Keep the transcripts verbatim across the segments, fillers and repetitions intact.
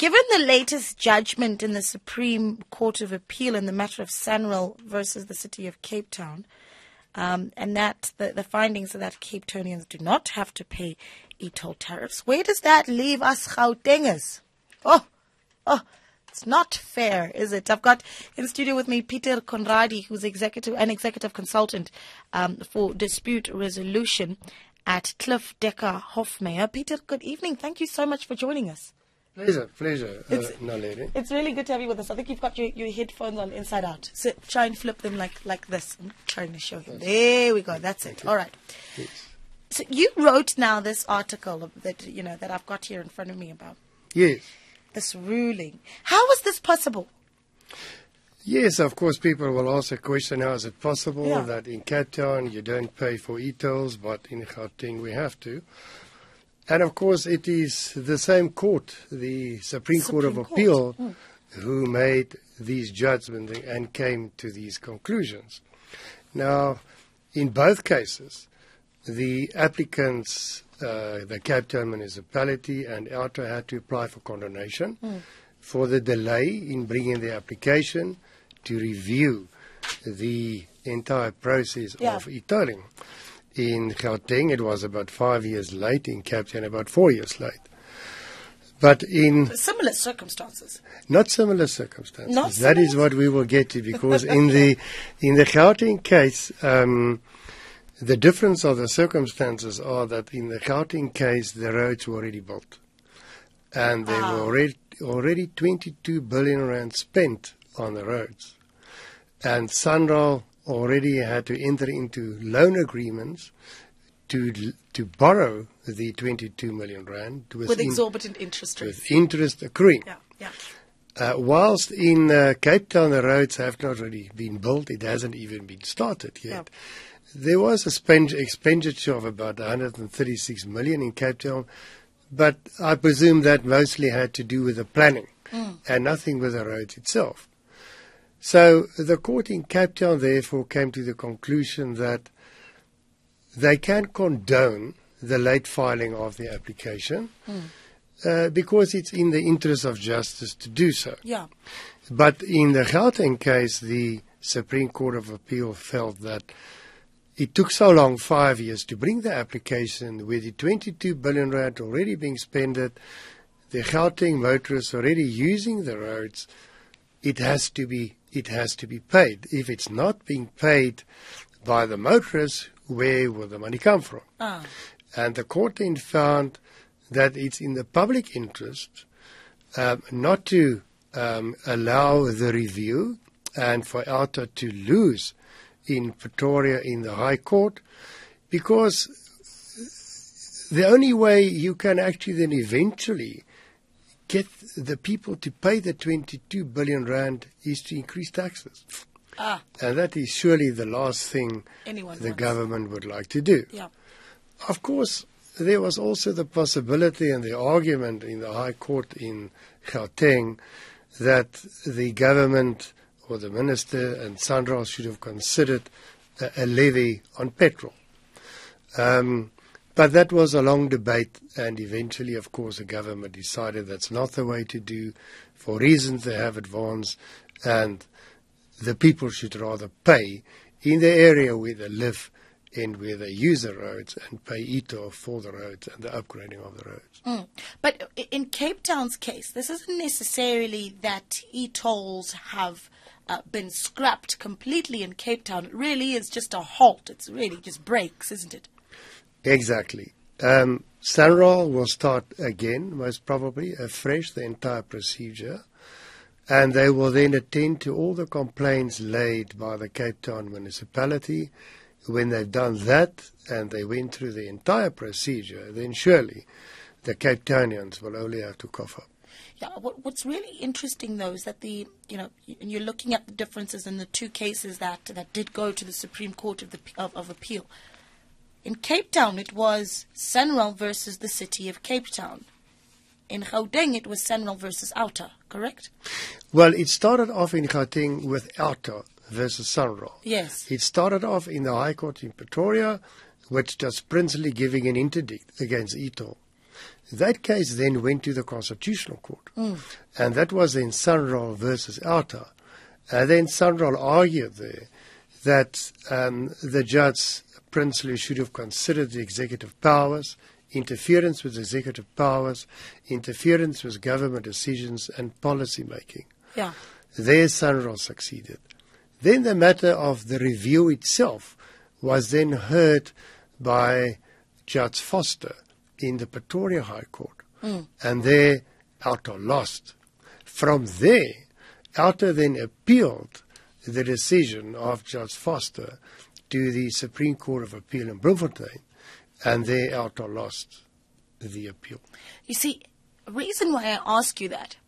given the latest judgment in the Supreme Court of Appeal in the matter of SANRAL versus the City of Cape Town, um, and that the, the findings are that Cape Townians do not have to pay e-toll tariffs, where does that leave us Gautengers? Oh, oh, it's not fair, is it? I've got in studio with me Peter Conradi, who's executive an executive consultant um, for dispute resolution at Cliff Decker Hofmeyer. Peter, good evening. Thank you so much for joining us. Pleasure, pleasure, It's, uh, Naledi. it's really good to have you with us. I think you've got your, your headphones on inside out. So try and flip them like, like this. I'm trying to show you. There we go. That's it. All right. Yes. So you wrote now this article that you know that I've got here in front of me about Yes. this ruling. How was this possible? Yes, of course, people will ask a question, how is it possible Yeah. that in Cape Town you don't pay for e-tolls, but in Gauteng we have to? And of course, it is the same court, the Supreme, Court of Supreme Court. Appeal, Mm. who made these judgments and came to these conclusions. Now, in both cases, the applicants, uh, the Cape Town municipality and Outer, had to apply for condonation Mm. for the delay in bringing the application to review the entire process Yeah. of e-tolling. In Gauteng, it was about five years late. In Cape Town, about four years late. But in Similar circumstances. not similar circumstances. Not That is similar? what we will get to, because in the in the Gauteng case, um, the difference of the circumstances are that in the Gauteng case, the roads were already built, and there Ah. were already already twenty-two billion rand spent on the roads, and SANRAL already had to enter into loan agreements to to borrow the twenty-two million rand With within- exorbitant interest rates. with interest accruing. Yeah, yeah. Uh, whilst in uh, Cape Town the roads have not really been built, it hasn't even been started yet. There was a spend- expenditure of about one hundred thirty-six million in Cape Town, but I presume that mostly had to do with the planning Mm. and nothing with the roads itself. So the court in Cape Town therefore came to the conclusion that they can condone the late filing of the application Mm. uh, because it's in the interest of justice to do so. Yeah. But in the Gauteng case, the Supreme Court of Appeal felt that it took so long, five years, to bring the application with the twenty-two billion rand already being spent, the Gauteng motorists already using the roads. It has to be it has to be paid. If it's not being paid by the motorists, where will the money come from? Ah. And the court then found that it's in the public interest um, not to um, allow the review and for Outer to lose in Pretoria in the High Court, because the only way you can actually then eventually get the people to pay the twenty-two billion rand is to increase taxes. Ah. And that is surely the last thing Anyone the wants. government would like to do. Yeah. Of course, there was also the possibility and the argument in the High Court in Gauteng that the government or the minister and SANRAL should have considered a, a levy on petrol. Um, but that was a long debate, and eventually, of course, the government decided that's not the way to do for reasons they have advanced, and the people should rather pay in the area where they live and where they use the roads and pay e-toll for the roads and the upgrading of the roads. Mm. But i- in Cape Town's case, this isn't necessarily that e-tolls have uh, been scrapped completely in Cape Town. It really is just a halt. It's really just breaks, isn't it? Exactly. Um, SANRAL will start again, most probably, afresh, the entire procedure, and they will then attend to all the complaints laid by the Cape Town municipality. When they've done that and they went through the entire procedure, then surely the Cape Townians will only have to cough up. Yeah, what, what's really interesting, though, is that the, you know, y- you're looking at the differences in the two cases that, that did go to the Supreme Court of, the, of, of Appeal. In Cape Town, it was SANRAL versus the City of Cape Town. In Gauteng, it was SANRAL versus Outer, correct? Well, it started off in Gauteng with Outer versus SANRAL. Yes. It started off in the High Court in Pretoria, which was principally giving an interdict against e-toll. That case then went to the Constitutional Court. Mm. And that was then Sanral versus Outa. And then Sanral argued there that um, the judge, Prinsloo, should have considered the executive powers, interference with executive powers, interference with government decisions and policy making. Yeah. There Sanral succeeded. Then the matter of the review itself was then heard by Judge Foster in the Pretoria High Court. Mm. And there Outa lost. From there, Outa then appealed the decision of Judge Foster to the Supreme Court of Appeal in Bloemfontein, and there Outa lost the appeal. You see, the reason why I ask you that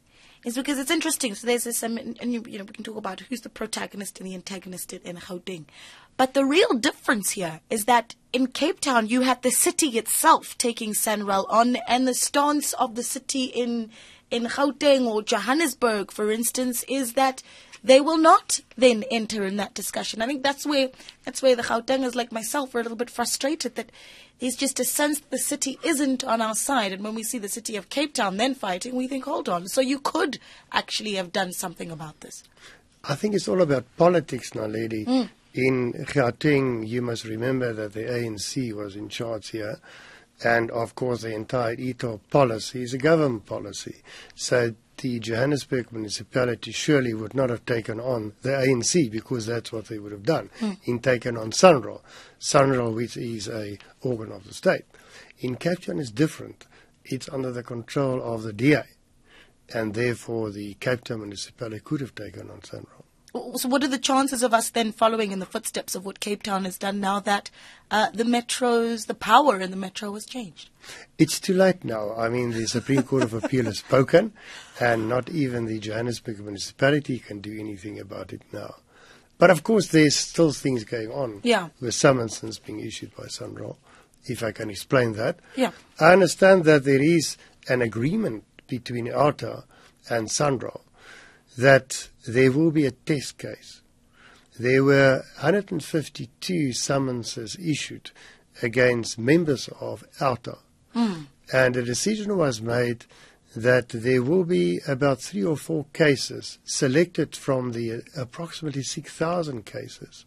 is because it's interesting. So there's this, um, and you, you know, we can talk about who's the protagonist and the antagonist in Gauteng. But the real difference here is that in Cape Town, you had the city itself taking Sanral on, and the stance of the city in in Gauteng or Johannesburg, for instance, is that they will not then enter in that discussion. I think that's where that's where the Gautengers like myself are a little bit frustrated that there's just a sense that the city isn't on our side. And when we see the city of Cape Town then fighting, we think, hold on, so you could actually have done something about this. I think it's all about politics now, lady. Mm. In Gauteng, you must remember that the A N C was in charge here. And, of course, the entire E T O policy is a government policy. So the Johannesburg municipality surely would not have taken on the A N C because that's what they would have done, mm. in taking on Sanral. Sanral, which is a organ of the state. In Cape Town, it's different. It's under the control of the D A. And, therefore, the Cape Town municipality could have taken on Sanral. So what are the chances of us then following in the footsteps of what Cape Town has done now that uh, the metros, the power in the metro has changed? It's too late now. I mean, the Supreme Court of Appeal has spoken, and not even the Johannesburg municipality can do anything about it now. But, of course, there's still things going on, yeah. with summonses being issued by Sanral, if I can explain that. Yeah. I understand that there is an agreement between Outa and Sanral that there will be a test case. There were one hundred fifty-two summonses issued against members of Outa. Mm. And a decision was made that there will be about three or four cases selected from the approximately six thousand cases.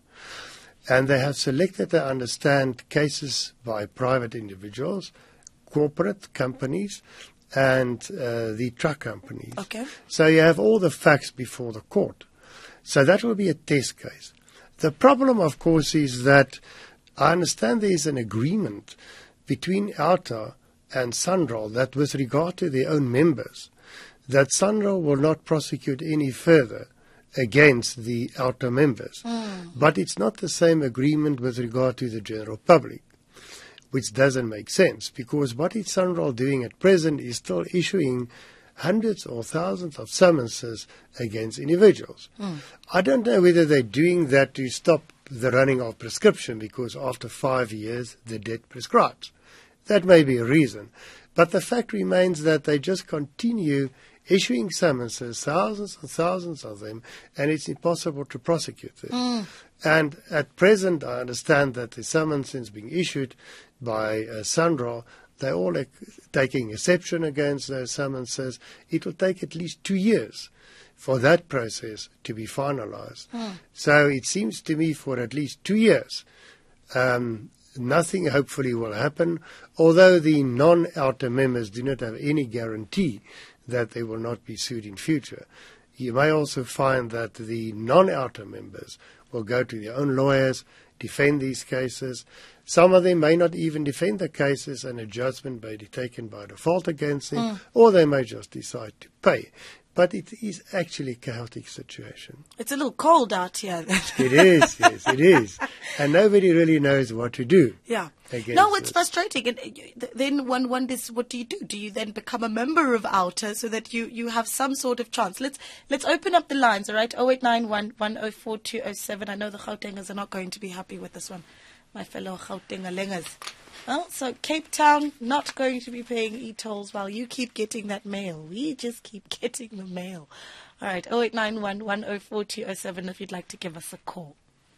And they have selected, I understand, cases by private individuals, corporate companies, and uh, the truck companies. Okay. So you have all the facts before the court. So that will be a test case. The problem, of course, is that I understand there is an agreement between Outa and Sanral that with regard to their own members, that Sanral will not prosecute any further against the Outa members. Mm. But it's not the same agreement with regard to the general public, which doesn't make sense, because what is Sanral doing at present is still issuing hundreds or thousands of summonses against individuals. Mm. I don't know whether they're doing that to stop the running of prescription, because after five years the debt prescribes. That may be a reason. But the fact remains that they just continue issuing summonses, thousands and thousands of them, and it's impossible to prosecute them. Mm. And at present, I understand that the summonses being issued by uh, Sanral, they're all uh, taking exception against those summonses. It will take at least two years for that process to be finalized. Mm. So it seems to me for at least two years, um, nothing hopefully will happen, although the non-Outa members do not have any guarantee that they will not be sued in future. You may also find that the non-Outa members will go to their own lawyers, defend these cases. Some of them may not even defend the cases, and a judgment may be taken by default against them, Mm. or they may just decide to pay. But it is actually a chaotic situation. It's a little cold out here. It is, yes, it is. And nobody really knows what to do. Yeah. against No, it's this. frustrating. And uh, then one wonders, what do you do? Do you then become a member of Outa so that you, you have some sort of chance? Let's let's open up the lines, all right? oh eight nine one, one oh four, two oh seven. I know the Gautengers are not going to be happy with this one, my fellow Gautengalengers. Well, so Cape Town not going to be paying e-tolls while you keep getting that mail. We just keep getting the mail. All right, oh eight nine one, one oh four, two oh seven if you'd like to give us a call.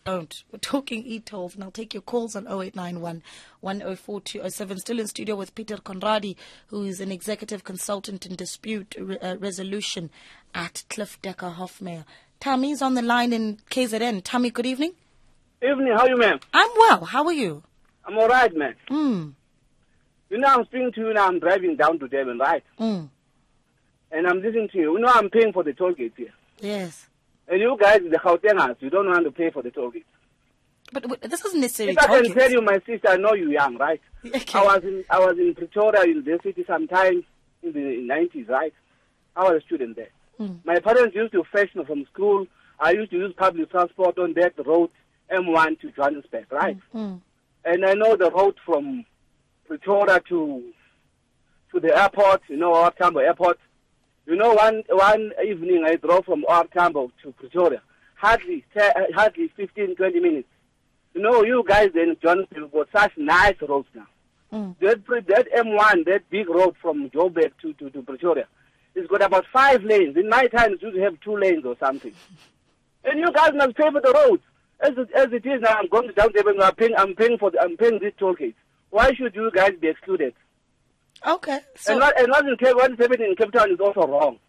Don't. We're talking e-tolls, and I'll take your calls on oh eight nine one, one oh four two oh seven. Still in studio with Peter Conradi, who is an executive consultant in dispute re- uh, resolution at Cliff Decker Hofmeyr. Tammy's on the line in K Z N. Tammy, good evening. Evening, how are you, ma'am? I'm well. How are you? I'm all right, man. Mm. You know, I'm speaking to you now. I'm driving down to Devon, right? Mm. And I'm listening to you. You know, I'm paying for the toll gate here. Yes. And you guys, the Gautengers, you don't want to pay for the toll gate. But, but this isn't necessarily If I can toll tell gates. you, my sister, I know you're young, right? Okay. I was in I was in Pretoria University sometime in the nineties, right? I was a student there. Mm. My parents used to fetch me from school. I used to use public transport on that road, M one to Johannesburg, right? Mm. And I know the road from Pretoria to to the airport, you know, OR Tambo Airport. You know, one one evening I drove from OR Tambo to Pretoria, hardly hardly fifteen, twenty minutes. You know, you guys in Johannesburg got such nice roads now. Mm. That that M one, that big road from Joburg to, to, to Pretoria, it's got about five lanes. In my time, it used to have two lanes or something. And you guys must pay for the roads. As it, as it is now, I'm going to down there and I'm paying, I'm paying for the, I'm paying these toll gates. Why should you guys be excluded? Okay. So, and what, and what, in Cape, what is happening in Cape Town is also wrong.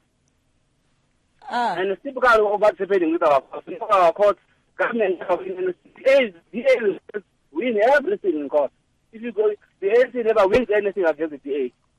uh, And it's typical of what's happening with our courts. With our courts, government, the A is win everything in court. If you go, the A N C never wins anything against the D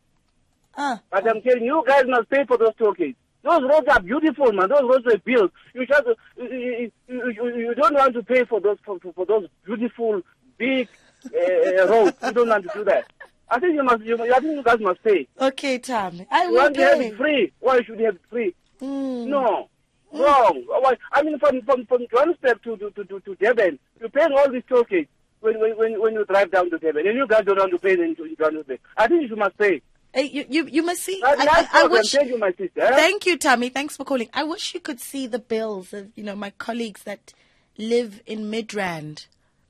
A. uh, But I'm telling you, you guys must pay for those toll gates. Those roads are beautiful, man. Those roads were built. You just you, you, you, you don't want to pay for those for, for those beautiful big uh, roads. You don't want to do that. I think you must. You, I think you guys must pay. okay, Tammy. I You will want to have pay. it free? Why should you have it free? Mm. No, wrong. Why- I mean, from from from Johannesburg to to to to Durban, you're paying all these toll gates when when when you drive down to Durban, and you guys don't want to pay in Johannesburg. I think you must pay. Hey, you, you, you must see. That- I, that's I, I what wish. I'm telling you, my sister. eh? Thank you, Tammy. Thanks for calling. I wish you could see the bills of, you know, my colleagues that live in Midrand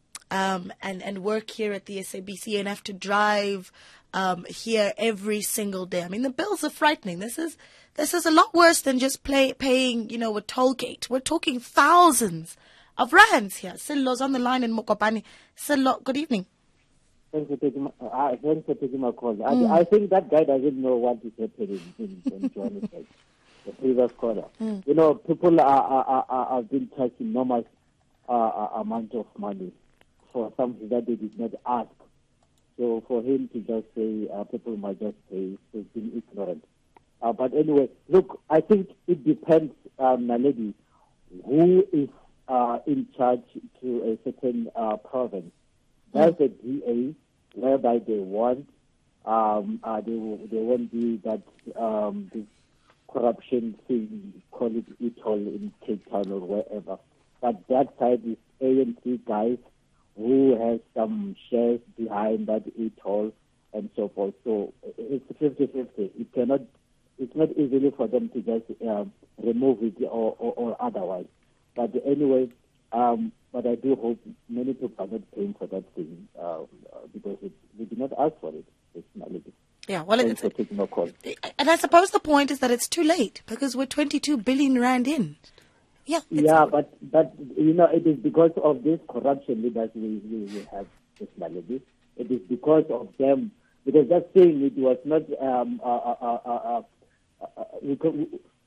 um, and, and work here at the S A B C and have to drive um, here every single day. I mean, the bills are frightening. This is this is a lot worse than just play, paying, you know, a toll gate. We're talking thousands of rands here. Sillo's on the line in Mokopane. Sillo, good evening. Thanks for taking my, uh, thanks for taking my call. Mm. I, I think that guy doesn't know what is happening in, in Johannesburg, the previous caller. Mm. You know, people are, are, are, are being charged enormous uh, amount of money for something that they did not ask. So for him to just say uh, people might just pay, he's being ignorant. Uh, but anyway, look, I think it depends, um, Naledi, who is uh, in charge to a certain uh, province. There's a D A whereby they want, um, uh, they they won't be that um, this corruption thing, call it e-toll in Cape Town or wherever. But that side is A N C guys who has some shares behind that e-toll and so forth. So it's fifty-fifty. It cannot, it's not easily for them to just um, remove it or, or, or otherwise. But anyway, um, but I do hope many people are not paying for that thing uh, because it, we did not ask for it. It's not legit. Yeah, well, Thanks it's, for taking my call. And I suppose the point is that it's too late because we're twenty-two billion rand in. Yeah. Yeah, but, but, you know, it is because of this corruption leaders we, we, we have this malady. It is because of them, because that thing, it was not, um, uh, uh, uh, uh, uh, uh, we could,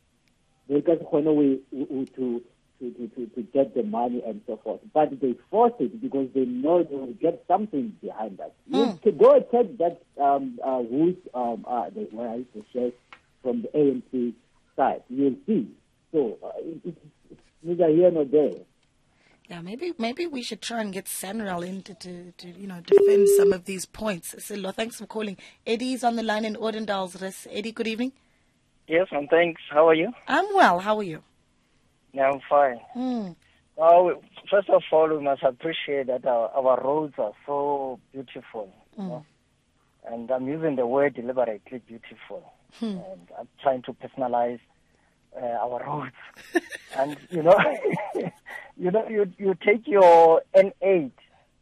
because when we, we, to, to, to, to get the money and so forth. But they force it because they know they will get something behind that. Mm. You can go and check that um, uh, who's um, uh, the, where is the shares from the A N C side. You'll see. So uh, it, it's neither here nor there. Yeah, maybe maybe we should try and get Sanral in to, to, to you know defend some of these points. Silo, thanks for calling. Eddie's on the line in Ordendalsrus. Eddie, good evening. Yes, and thanks. How are you? I'm well. How are you? Yeah, I'm fine. Mm. Well, first of all, we must appreciate that our, our roads are so beautiful. Mm. You know? And I'm using the word deliberately beautiful. Hmm. And I'm trying to personalize uh, our roads. And, you know, you know, you you take your N eight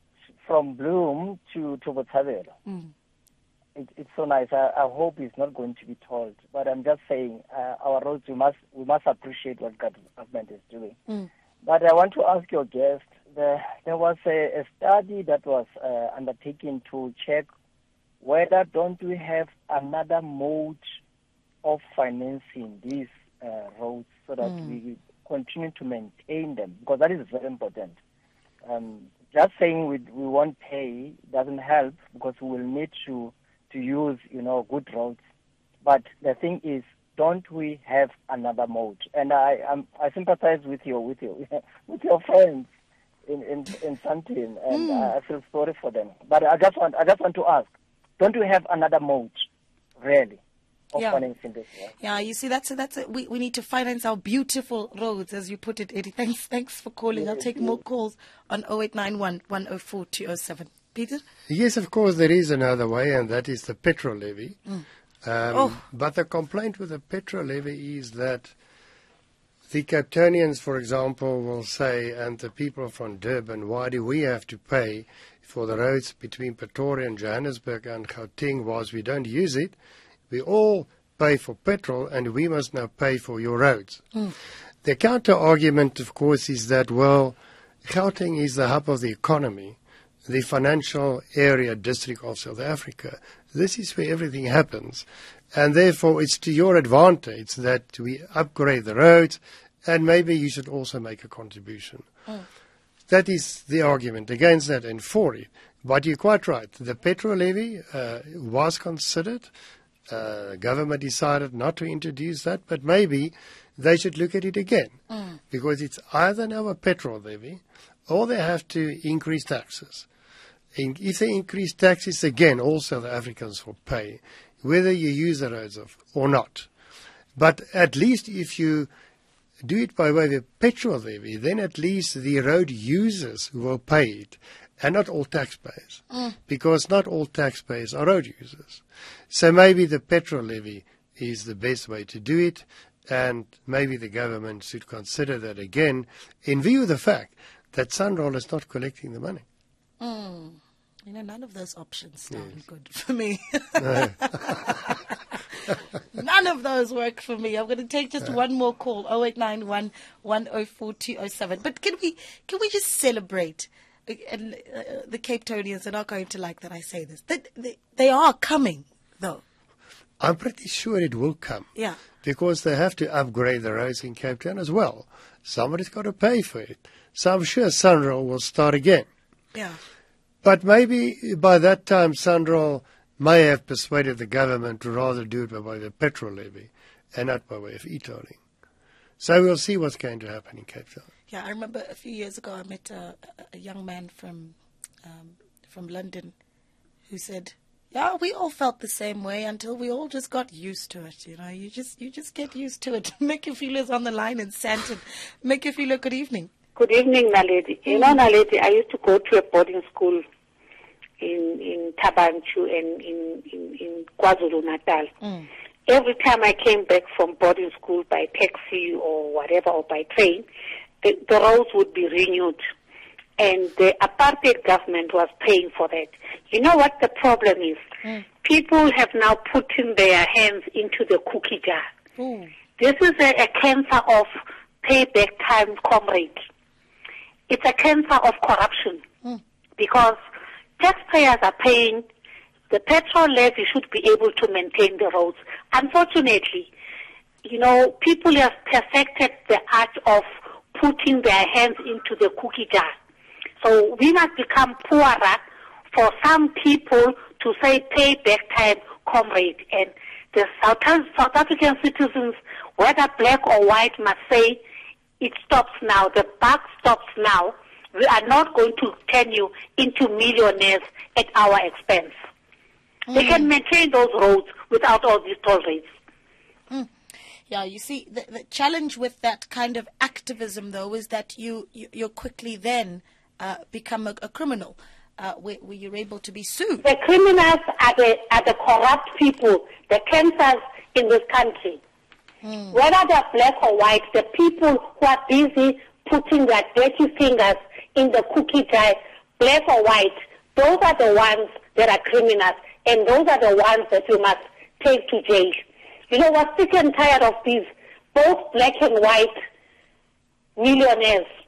from Bloom to, to Botshabelo. Mm. It, it's so nice. I, I hope it's not going to be told, but I'm just saying uh, our roads. We must we must appreciate what government is doing. Mm. But I want to ask your guest the, there was a, a study that was uh, undertaken to check whether don't we have another mode of financing these uh, roads so that mm. we continue to maintain them, because that is very important. Um, just saying we we won't pay doesn't help, because we will need to to use, you know, good roads. But the thing is, don't we have another mode? And I I'm, I sympathize with you with you with your friends in in, in Sandton, and mm. I feel sorry for them. But I just want I just want to ask, don't we have another mode, really? Of yeah. financing this, yeah. yeah, you see, that's a, that's a, we we need to finance our beautiful roads, as you put it, Eddie. Thanks, thanks for calling. I'll take more calls on oh eight nine one, one oh four, two oh seven. Peter? Yes, of course, there is another way, and that is the petrol levy. Mm. Um, oh. But the complaint with the petrol levy is that the Cape Townians, for example, will say, and the people from Durban, why do we have to pay for the roads between Pretoria and Johannesburg and Gauteng, whilst we don't use it? We all pay for petrol, and we must now pay for your roads. Mm. The counter-argument, of course, is that, well, Gauteng is the hub of the economy, the financial area district of South Africa. This is where everything happens, and therefore it's to your advantage that we upgrade the roads, and maybe you should also make a contribution. Mm. That is the argument against that and for it. But you're quite right. The petrol levy uh, was considered. Uh, government decided not to introduce that, but maybe they should look at it again, mm. because it's either now a petrol levy or they have to increase taxes. In, if they increase taxes again, all South Africans will pay, whether you use the roads of, or not. But at least if you do it by way of a petrol levy, then at least the road users will pay it, and not all taxpayers, mm. because not all taxpayers are road users. So maybe the petrol levy is the best way to do it, and maybe the government should consider that again, in view of the fact that SANRAL is not collecting the money. Mm. You know, none of those options sound yes. good for me. No. None of those work for me. I'm going to take just one more call, oh eight nine one, one oh four, two oh seven. But can we can we just celebrate? And uh, the Cape Townians are not going to like that I say this. They, they, they are coming, though. I'm pretty sure it will come. Yeah. Because they have to upgrade the roads in Cape Town as well. Somebody's got to pay for it. So I'm sure SANRAL will start again. Yeah. But maybe by that time SANRAL may have persuaded the government to rather do it by way of a petrol levy and not by way of e-tolling. So we'll see what's going to happen in Cape Town. Yeah, I remember a few years ago I met a, a young man from um, from London who said, yeah, we all felt the same way until we all just got used to it. You know, you just you just get used to it. Mickey Feeler's on the line in Sandton. Mickey Feeler, good evening. Good evening, Naledi. Mm. You know, Naledi, I used to go to a boarding school in in Tabanchu and in, in, in KwaZulu-Natal. Mm. Every time I came back from boarding school by taxi or whatever, or by train, the, the roads would be renewed. And the apartheid government was paying for that. You know what the problem is? Mm. People have now put in their hands into the cookie jar. Mm. This is a, a cancer of payback time, comrade. It's a cancer of corruption. Mm. Because taxpayers are paying. The petrol levy should be able to maintain the roads. Unfortunately, you know, people have perfected the art of putting their hands into the cookie jar. So we must become poorer for some people to say pay back time, comrade. And the South, South African citizens, whether black or white, must say it stops now. The buck stops now. We are not going to turn you into millionaires at our expense. Mm. They can maintain those roads without all these toll rates. Mm. Yeah, you see, the, the challenge with that kind of activism, though, is that you, you you're quickly then uh, become a, a criminal, uh, where, where you're able to be sued. The criminals are the are the corrupt people, the cancers in this country. Mm. Whether they're black or white, the people who are busy putting their dirty fingers in the cookie jar, black or white, those are the ones that are criminals, and those are the ones that you must take to jail. You know, we're sick and tired of these, both black and white millionaires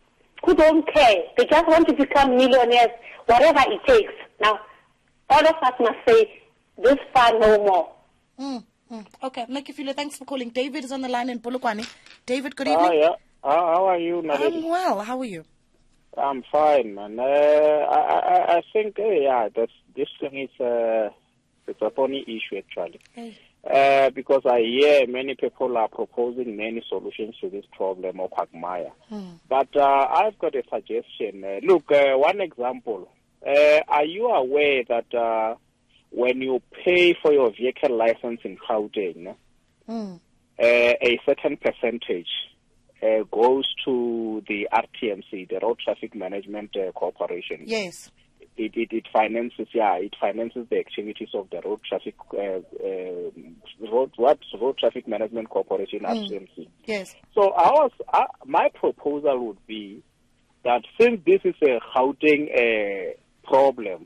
who don't care. They just want to become millionaires, whatever it takes. Now, all of us must say, this far no more. Mm, mm. Okay, Makifilo, thanks for calling. David is on the line in Polokwane. David, good evening. Ah, yeah. Uh, how are you, Naledi? I'm well. How are you? I'm fine, man. Uh, I, I, I think, uh, yeah, that's, this thing is uh, it's a funny issue, actually. Hey. Uh, because I hear many people are proposing many solutions to this problem of quagmire. Hmm. But uh, I've got a suggestion. Uh, look, uh, one example. Uh, are you aware that uh, when you pay for your vehicle license in Gauteng, Hmm. uh, a certain percentage uh, goes to the R T M C, the Road Traffic Management uh, Corporation? Yes. It, it, it finances, yeah, it finances the activities of the Road Traffic, uh, uh, road what Road Traffic Management Corporation, Mm. R T M C. Yes. So our, uh, my proposal would be that since this is a Gauteng uh, problem,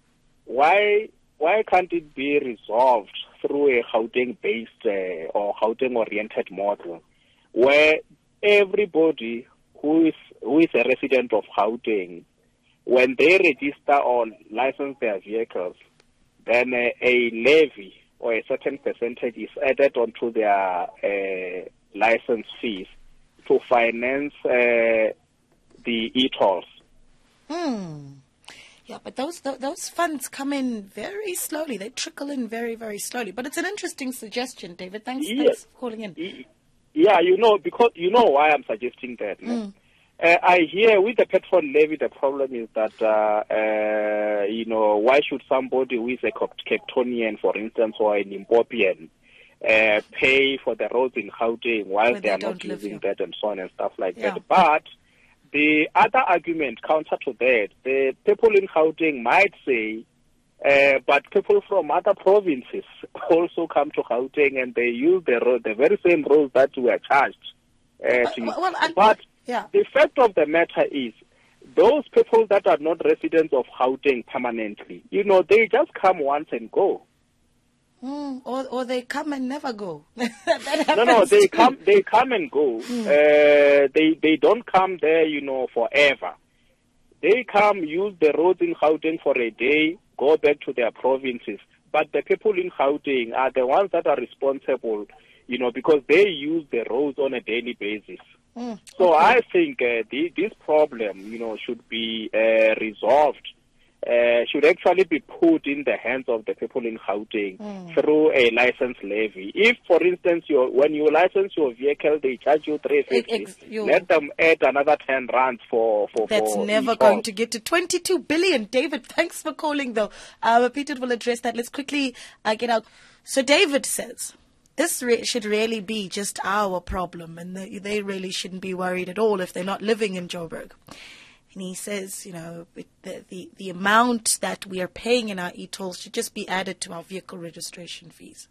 why why can't it be resolved through a Gauteng-based uh, or Gauteng-oriented model, where everybody who is who is a resident of Gauteng, when they register or license their vehicles, then uh, a levy or a certain percentage is added onto their uh, license fees to finance uh, the e-tolls. Hmm. Yeah, but those th- those funds come in very slowly. They trickle in very, very slowly. But it's an interesting suggestion, David. Thanks, Yeah. thanks for calling in. Yeah, you know, because you know why I'm suggesting that. no? Mm. Uh, I hear with the petrol levy, the problem is that, uh, uh, you know, why should somebody who is a Cape Townian, for instance, or an Impopian, uh, pay for the roads in Gauteng while When they they are not don't live using here. that and so on and stuff like Yeah. that. But the other argument counter to that, the people in Gauteng might say, uh, but people from other provinces also come to Gauteng and they use the road, the very same roads that we are charged uh, to use. well, well, I- but yeah. the fact of the matter is, those people that are not residents of Gauteng permanently, you know, they just come once and go. Mm, or or they come and never go. that No, no, happens they too. come, they come and go. Uh, they they don't come there, you know, forever. They come, use the roads in Gauteng for a day, go back to their provinces. But the people in Gauteng are the ones that are responsible, you know, because they use the roads on a daily basis. Mm, So okay. I think uh, the, this problem, you know, should be uh, resolved, uh, should actually be put in the hands of the people in Gauteng Mm. through a license levy. If, for instance, you when you license your vehicle, they charge you three fifty. Ex- you- Let them add another ten rands for for That's for never e-toll. going to get to twenty-two billion. David, thanks for calling, though. Uh, Peter will address that. Let's quickly uh, get out. So David says, this re- should really be just our problem, and they, they really shouldn't be worried at all if they're not living in Joburg. And he says, you know, it, the, the, the amount that we are paying in our e-tolls should just be added to our vehicle registration fees.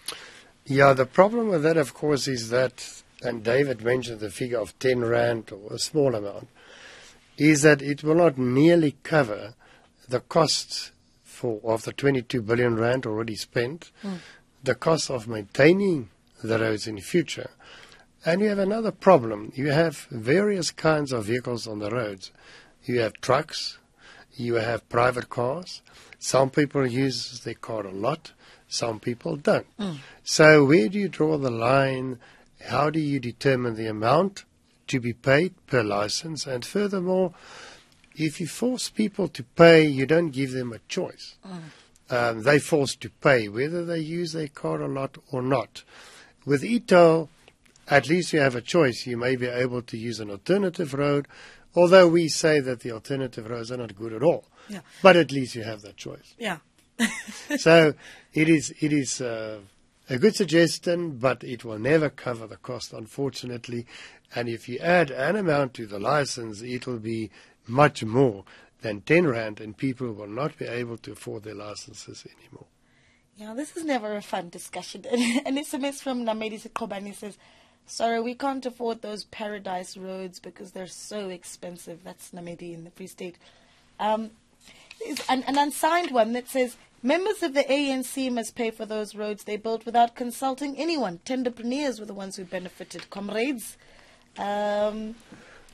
Yeah, the problem with that, of course, is that, and David mentioned the figure of ten rand or a small amount, is that it will not nearly cover the costs for of the twenty-two billion rand already spent, Mm. the cost of maintaining the roads in the future. And you have another problem. You have various kinds of vehicles on the roads. You have trucks, you have private cars. Some people use their car a lot, some people don't. Mm. So where do you draw the line? How do you determine the amount to be paid per license? And furthermore, if you force people to pay, you don't give them a choice. Um, they're forced to pay, whether they use their car a lot or not. With e-toll, at least you have a choice. You may be able to use an alternative road, although we say that the alternative roads are not good at all. Yeah. But at least you have that choice. Yeah. So it is it is uh, a good suggestion, but it will never cover the cost, unfortunately. And if you add an amount to the license, it will be much more than ten rand, and people will not be able to afford their licenses anymore. Yeah, this is never a fun discussion. An S M S from Namedi Sikobani says, sorry, we can't afford those paradise roads because they're so expensive. That's Namedi in the Free State. Um, there's an, an unsigned one that says, members of the A N C must pay for those roads they built without consulting anyone. Tenderpreneurs were the ones who benefited. Comrades. Um,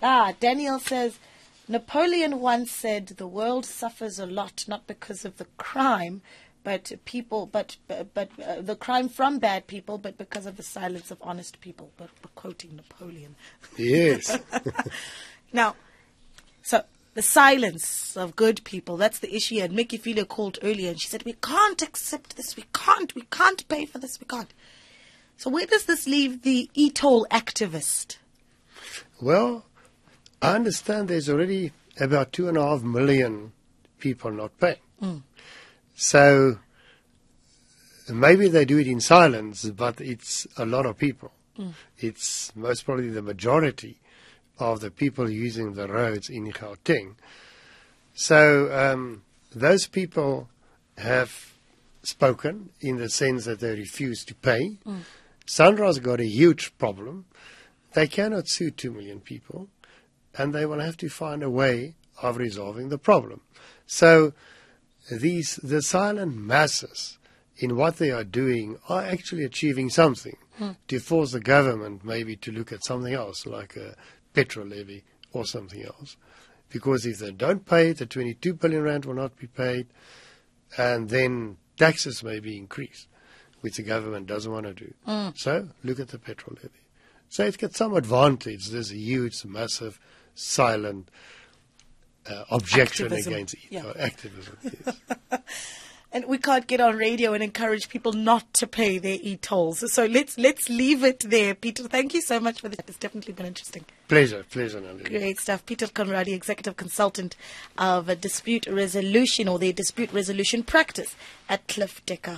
Ah, Daniel says, Napoleon once said the world suffers a lot not because of the crime, but people, but but, but uh, the crime from bad people, but because of the silence of honest people. But we're quoting Napoleon. Yes. Now, so the silence of good people, that's the issue. And Mickey Feeler called earlier and she said, we can't accept this. We can't. We can't pay for this. We can't. So where does this leave the e-toll activist? Well, I understand there's already about two and a half million people not paying. Mm. So maybe they do it in silence, but it's a lot of people. Mm. It's most probably the majority of the people using the roads in Gauteng. So um, those people have spoken in the sense that they refuse to pay. Mm. SANRAL's got a huge problem. They cannot sue two million people, and they will have to find a way of resolving the problem. So these the silent masses in what they are doing are actually achieving something Hmm. to force the government maybe to look at something else, like a petrol levy or something else. Because if they don't pay, the twenty-two billion rand will not be paid, and then taxes may be increased, which the government doesn't want to do. Mm. So look at the petrol levy. So it's got some advantage. There's a huge, massive, silent uh, objection Activism. against Yeah. uh, activism. Yes. And we can't get on radio and encourage people not to pay their e-tolls. So let's let's leave it there. Peter, thank you so much for this. It's definitely been interesting. Pleasure, pleasure, Nalini. Great stuff. Peter Conradi, Executive Consultant of a Dispute Resolution or the Dispute Resolution Practice at Cliff Decker.